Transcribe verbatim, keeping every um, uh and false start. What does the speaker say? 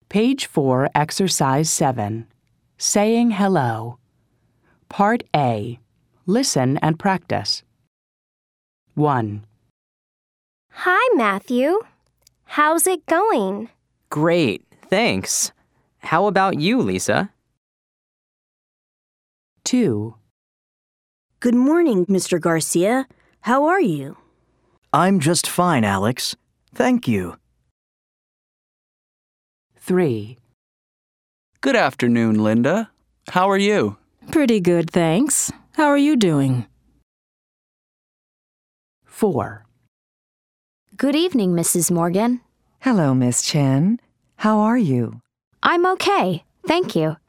Page four, Exercise seven. Saying hello. Part A. Listen and practice. one. Hi, Matthew. How's it going? Great, thanks. How about you, Lisa? two. Good morning, Mister Garcia. How are you? I'm just fine, Alex. Thank you. three. Good afternoon, Linda. How are you? Pretty good, thanks. How are you doing? four. Good evening, Missus Morgan. Hello, Miss Chen. How are you? I'm okay, thank you.